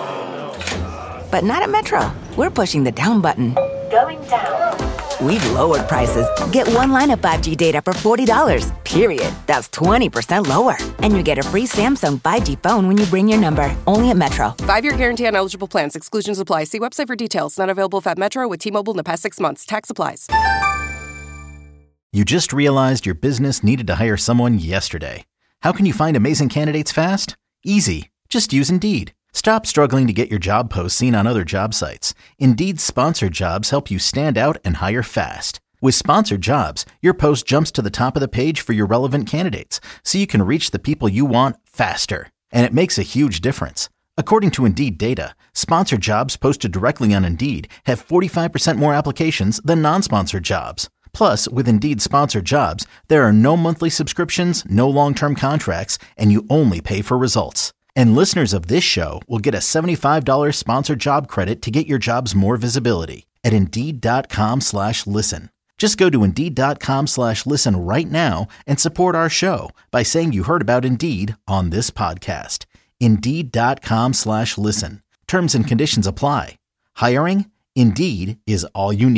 But not at Metro. We're pushing the down button. Going down. We've lowered prices. Get one line of five G data for forty dollars, period. That's twenty percent lower. And you get a free Samsung five G phone when you bring your number. Only at Metro. Five-year guarantee on eligible plans. Exclusions apply. See website for details. Not available if at Metro with T-Mobile in the past six months. Tax applies. You just realized your business needed to hire someone yesterday. How can you find amazing candidates fast? Easy. Just use Indeed. Stop struggling to get your job posts seen on other job sites. Indeed's sponsored jobs help you stand out and hire fast. With sponsored jobs, your post jumps to the top of the page for your relevant candidates, so you can reach the people you want faster. And it makes a huge difference. According to Indeed data, sponsored jobs posted directly on Indeed have forty-five percent more applications than non-sponsored jobs. Plus, with Indeed sponsored jobs, there are no monthly subscriptions, no long-term contracts, and you only pay for results. And listeners of this show will get a seventy-five dollars sponsored job credit to get your jobs more visibility at Indeed.com slash listen. Just go to Indeed.com slash listen right now and support our show by saying you heard about Indeed on this podcast. Indeed.com slash listen. Terms and conditions apply. Hiring? Indeed is all you need.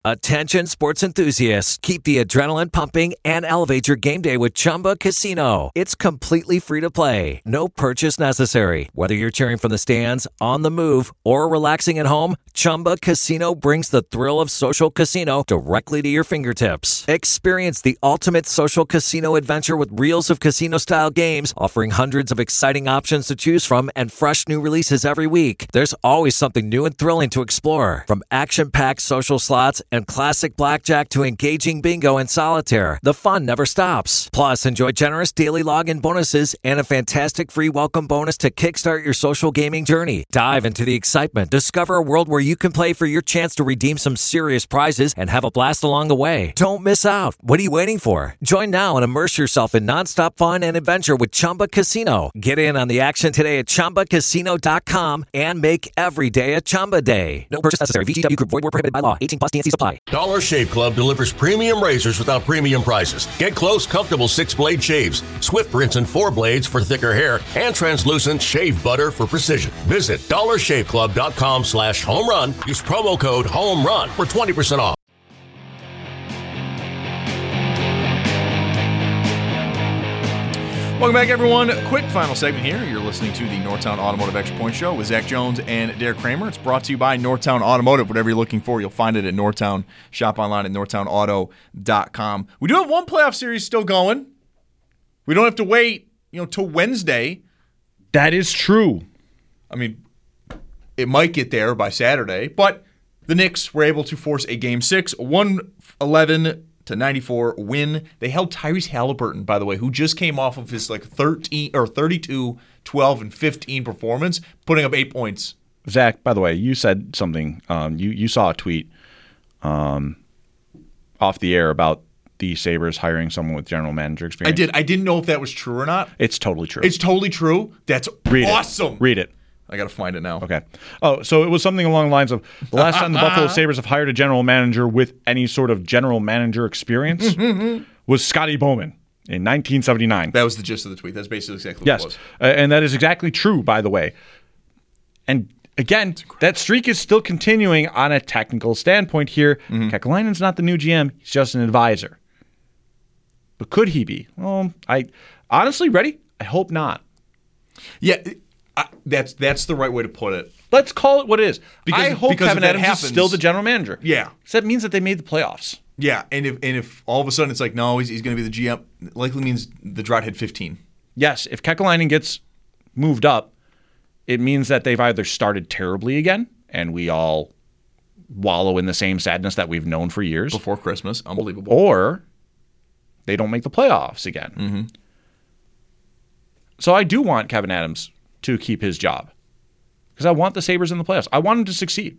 Attention sports enthusiasts, keep the adrenaline pumping and elevate your game day with Chumba Casino. It's completely free to play. No purchase necessary. Whether you're cheering from the stands, on the move, or relaxing at home, Chumba Casino brings the thrill of social casino directly to your fingertips. Experience the ultimate social casino adventure with reels of casino-style games, offering hundreds of exciting options to choose from and fresh new releases every week. There's always something new and thrilling to explore. From action-packed social slots and classic blackjack to engaging bingo and solitaire, the fun never stops. Plus, enjoy generous daily login bonuses and a fantastic free welcome bonus to kickstart your social gaming journey. Dive into the excitement. Discover a world where you can play for your chance to redeem some serious prizes and have a blast along the way. Don't miss out. What are you waiting for? Join now and immerse yourself in nonstop fun and adventure with Chumba Casino. Get in on the action today at Chumba Casino dot com and make every day a Chumba day. No purchase necessary. V G W Group. Void where prohibited by law. eighteen plus. T N Cs apply. Dollar Shave Club delivers premium razors without premium prices. Get close, comfortable six-blade shaves, Swift Rinse and four blades for thicker hair, and translucent shave butter for precision. Visit dollar shave club dot com slash home run. Use promo code HOMERUN for twenty percent off. Welcome back, everyone. Quick final segment here. You're listening to the Northtown Automotive Extra Point Show with Zach Jones and Derek Kramer. It's brought to you by Northtown Automotive. Whatever you're looking for, you'll find it at Northtown. Shop online at northtown auto dot com. We do have one playoff series still going. We don't have to wait, you know, till Wednesday. That is true. I mean, it might get there by Saturday, but the Knicks were able to force a game six, one eleven to ninety-four win. They held Tyrese Halliburton, by the way, who just came off of his like thirteen or thirty-two, twelve, and fifteen performance, putting up eight points. Zach, by the way, you said something. Um, you you saw a tweet um, off the air about the Sabres hiring someone with general manager experience. I did. I didn't know if that was true or not. It's totally true. It's totally true. That's Read awesome. It. Read it. I got to find it now. Okay. Oh, so it was something along the lines of the last time the Buffalo Sabres have hired a general manager with any sort of general manager experience was Scotty Bowman in nineteen seventy-nine. That was the gist of the tweet. That's basically exactly yes. what it was. Uh, and that is exactly true, by the way. And again, that streak is still continuing on a technical standpoint here. Mm-hmm. Kekalainen's not the new G M. He's just an advisor. But could he be? Well, I honestly, ready? I hope not. Yeah, I, that's that's the right way to put it. Let's call it what it is. Because, I hope because Kevin Adams happens, is still the general manager. Yeah. So that means that they made the playoffs. Yeah, and if and if all of a sudden it's like, no, he's, he's going to be the G M, likely means the Drought had fifteen. Yes, if Kekalainen gets moved up, it means that they've either started terribly again, and we all wallow in the same sadness that we've known for years. Before Christmas. Unbelievable. Or they don't make the playoffs again. Mm-hmm. So I do want Kevin Adams to keep his job because I want the Sabres in the playoffs. I want him to succeed.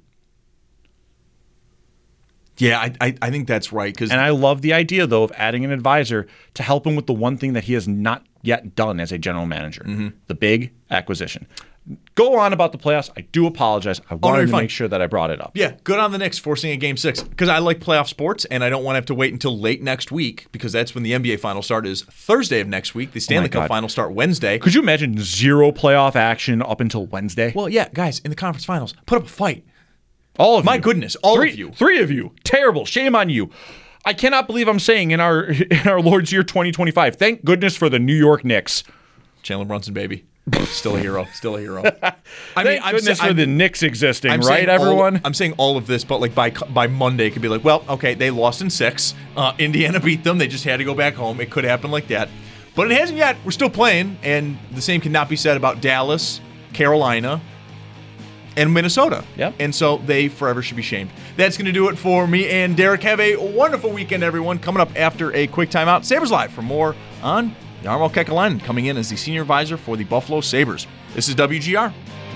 Yeah, I I, I think that's right. Cause and I love the idea, though, of adding an advisor to help him with the one thing that he has not yet done as a general manager, mm-hmm. the big acquisition. Go on about the playoffs. I do apologize. I wanted oh, no, to fine. make sure that I brought it up. Yeah, good on the Knicks forcing a game six because I like playoff sports and I don't want to have to wait until late next week because that's when the N B A finals start is Thursday of next week. The Stanley oh Cup finals start Wednesday. Could you imagine zero playoff action up until Wednesday? Well, yeah, guys, in the conference finals, put up a fight. All of My you. goodness, all three, of you. Three of you. Terrible. Shame on you. I cannot believe I'm saying in our in our Lord's year twenty twenty-five, thank goodness for the New York Knicks. Chandler Brunson, baby. Still a hero. Still a hero. I Thank mean, goodness I'm, for the Knicks existing, I'm right, everyone? All, I'm saying all of this, but like by by Monday, it could be like, well, okay, they lost in six. Uh, Indiana beat them. They just had to go back home. It could happen like that. But it hasn't yet. We're still playing, and the same cannot be said about Dallas, Carolina, and Minnesota. Yep. And so they forever should be shamed. That's going to do it for me and Derek. Have a wonderful weekend, everyone. Coming up after a quick timeout, Sabres Live for more on Jarmo Kekalainen coming in as the senior advisor for the Buffalo Sabres. This is W G R.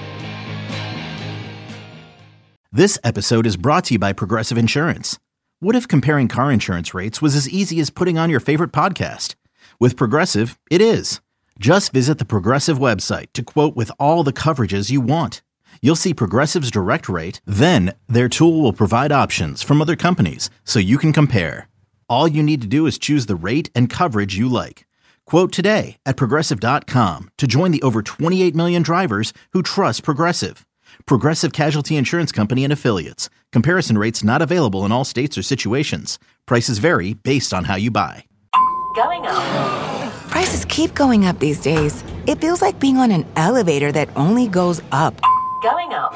This episode is brought to you by Progressive Insurance. What if comparing car insurance rates was as easy as putting on your favorite podcast? With Progressive, it is. Just visit the Progressive website to quote with all the coverages you want. You'll see Progressive's direct rate, then their tool will provide options from other companies so you can compare. All you need to do is choose the rate and coverage you like. Quote today at Progressive dot com to join the over twenty-eight million drivers who trust Progressive. Progressive Casualty Insurance Company and Affiliates. Comparison rates not available in all states or situations. Prices vary based on how you buy. Going up. Prices keep going up these days. It feels like being on an elevator that only goes up. Going up.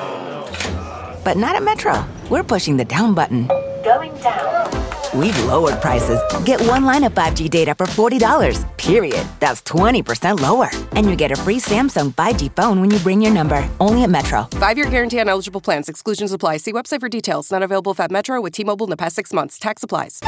But not at Metro. We're pushing the down button. Going down. We've lowered prices. Get one line of five G data for forty dollars, period. That's twenty percent lower. And you get a free Samsung five G phone when you bring your number. Only at Metro. Five-year guarantee on eligible plans. Exclusions apply. See website for details. Not available if at Metro with T-Mobile in the past six months. Tax applies.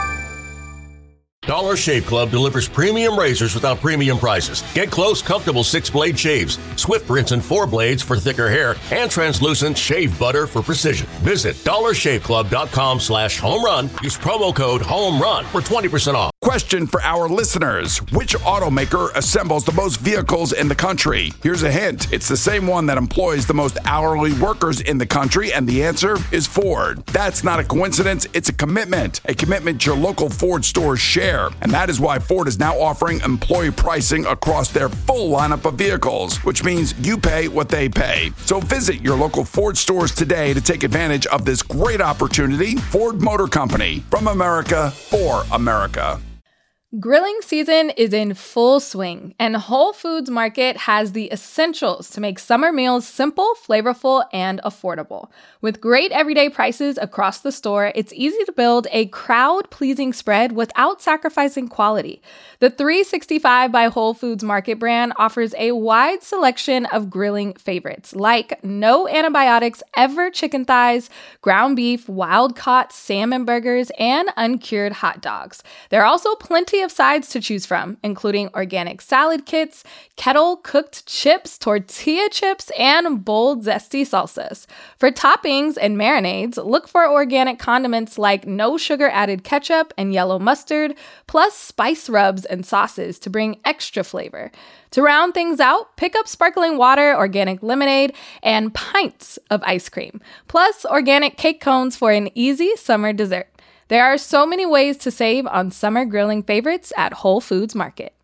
Dollar Shave Club delivers premium razors without premium prices. Get close, comfortable six-blade shaves, Swift rinse and four blades for thicker hair, and translucent shave butter for precision. Visit dollar shave club dot com slash home run. Use promo code HOMERUN for twenty percent off. Question for our listeners. Which automaker assembles the most vehicles in the country? Here's a hint. It's the same one that employs the most hourly workers in the country, and the answer is Ford. That's not a coincidence. It's a commitment. A commitment your local Ford stores share. And that is why Ford is now offering employee pricing across their full lineup of vehicles, which means you pay what they pay. So visit your local Ford stores today to take advantage of this great opportunity. Ford Motor Company, from America for America. Grilling season is in full swing, and Whole Foods Market has the essentials to make summer meals simple, flavorful, and affordable. With great everyday prices across the store, it's easy to build a crowd-pleasing spread without sacrificing quality. The three sixty-five by Whole Foods Market brand offers a wide selection of grilling favorites, like no antibiotics ever chicken thighs, ground beef, wild-caught salmon burgers, and uncured hot dogs. There are also plenty of sides to choose from, including organic salad kits, kettle-cooked chips, tortilla chips, and bold, zesty salsas. For toppings and marinades, look for organic condiments like no sugar-added ketchup and yellow mustard, plus spice rubs and sauces to bring extra flavor. To round things out, pick up sparkling water, organic lemonade, and pints of ice cream, plus organic cake cones for an easy summer dessert. There are so many ways to save on summer grilling favorites at Whole Foods Market.